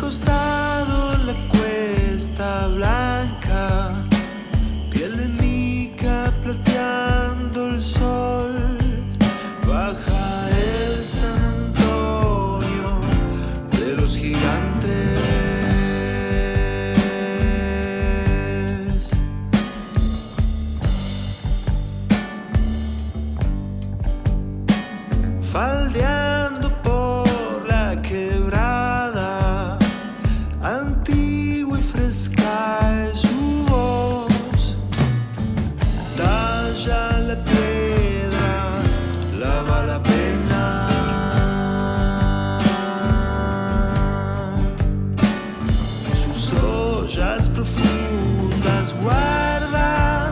recostado en la cuesta blanca, piel de mica plateando el sol, baja el San Antonio de los gigantes. Faldeando por la quebrada, antigua y fresca es su voz. Talla la piedra, lava la pena. Sus ollas profundas guardan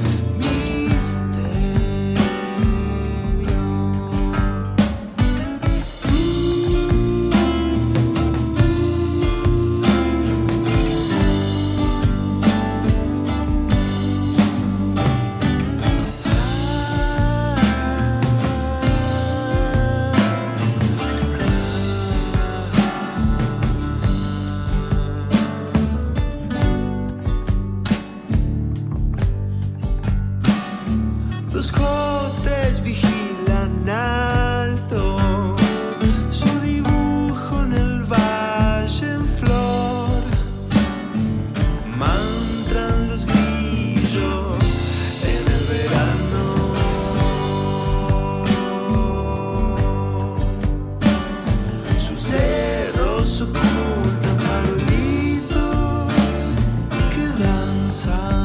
los jotes vigilan alto su dibujo en el valle en flor. Mantran los grillos en el verano. Sus cerros ocultan farolitos que danzan.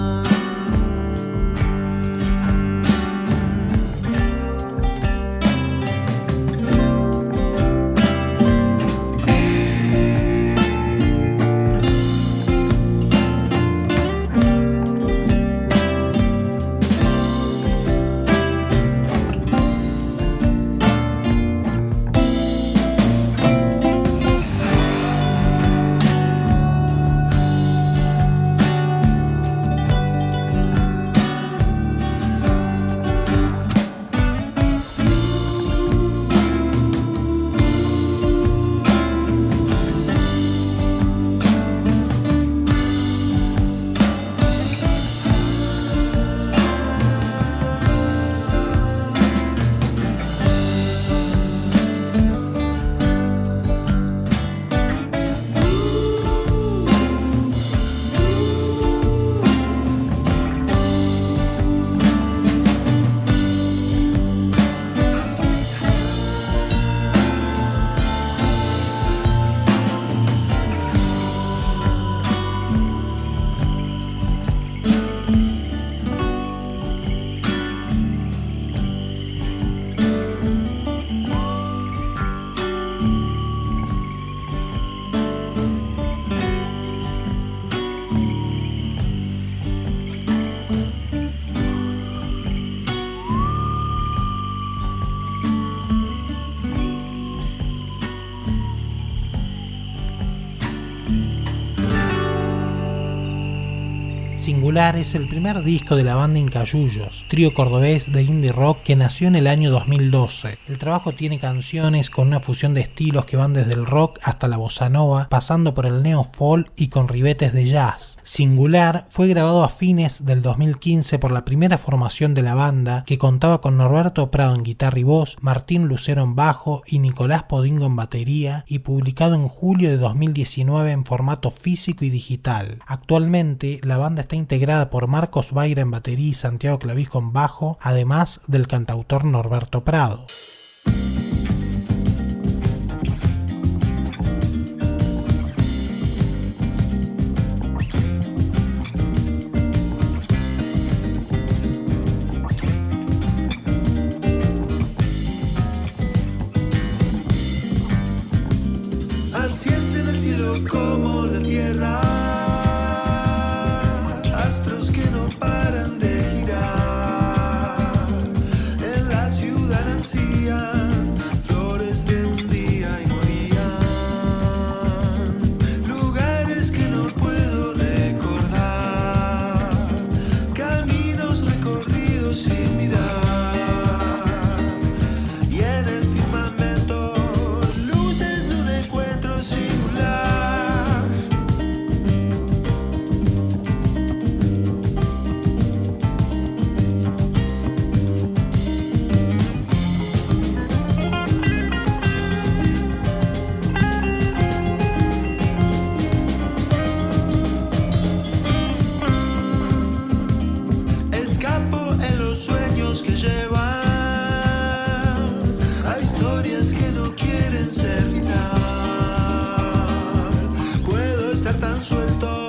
Singular es el primer disco de la banda Incayullos, trío cordobés de indie rock que nació en el año 2012. El trabajo tiene canciones con una fusión de estilos que van desde el rock hasta la bossa nova, pasando por el neo folk y con ribetes de jazz. Singular fue grabado a fines del 2015 por la primera formación de la banda, que contaba con Norberto Prado en guitarra y voz, Martín Lucero en bajo y Nicolás Podingo en batería, y publicado en julio de 2019 en formato físico y digital. Actualmente la banda está integrada por Marcos Baira en batería y Santiago Clavijo en bajo, además del cantautor Norberto Prado. Así es en el cielo como la tierra, astros que no paran de girar. En la ciudad nacían flores de un día y morían. Lugares que no puedo recordar, caminos recorridos sin mirar. Y en el firmamento luces de un encuentro singular. suelto.